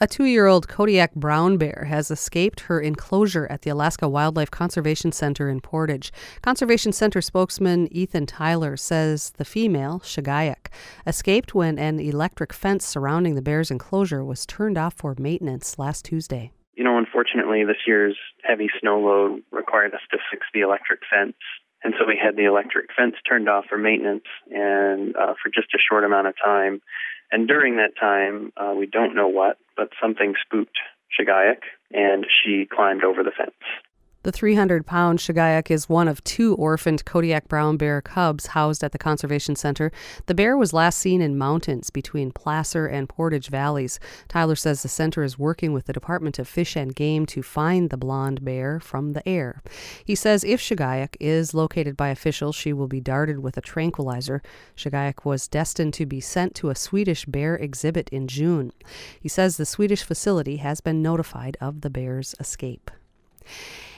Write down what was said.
A 2-year-old Kodiak brown bear has escaped her enclosure at the Alaska Wildlife Conservation Center in Portage. Conservation Center spokesman Ethan Tyler says the female, Shagayak, escaped when an electric fence surrounding the bear's enclosure was turned off for maintenance last Tuesday. Unfortunately, this year's heavy snow load required us to fix the electric fence. And so we had the electric fence turned off for maintenance and for just a short amount of time. And during that time, we don't know what, but something spooked Shagayak, and she climbed over the fence. The 300-pound Shagayak is one of 2 orphaned Kodiak brown bear cubs housed at the Conservation Center. The bear was last seen in mountains between Placer and Portage Valleys. Tyler says the center is working with the Department of Fish and Game to find the blonde bear from the air. He says if Shagayak is located by officials, she will be darted with a tranquilizer. Shagayak was destined to be sent to a Swedish bear exhibit in June. He says the Swedish facility has been notified of the bear's escape.